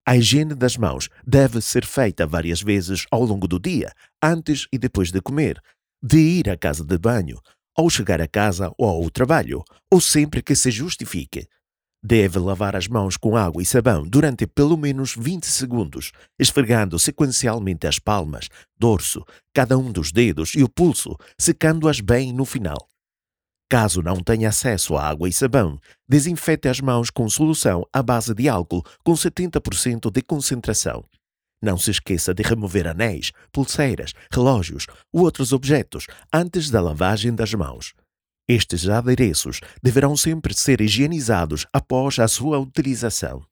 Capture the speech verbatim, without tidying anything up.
A higiene das mãos deve ser feita várias vezes ao longo do dia, antes e depois de comer, de ir à casa de banho, ao chegar a casa ou ao trabalho, ou sempre que se justifique. Deve lavar as mãos com água e sabão durante pelo menos vinte segundos, esfregando sequencialmente as palmas, dorso, cada um dos dedos e o pulso, secando-as bem no final. Caso não tenha acesso a água e sabão, desinfete as mãos com solução à base de álcool com setenta por cento de concentração. Não se esqueça de remover anéis, pulseiras, relógios ou outros objetos antes da lavagem das mãos. Estes adereços deverão sempre ser higienizados após a sua utilização.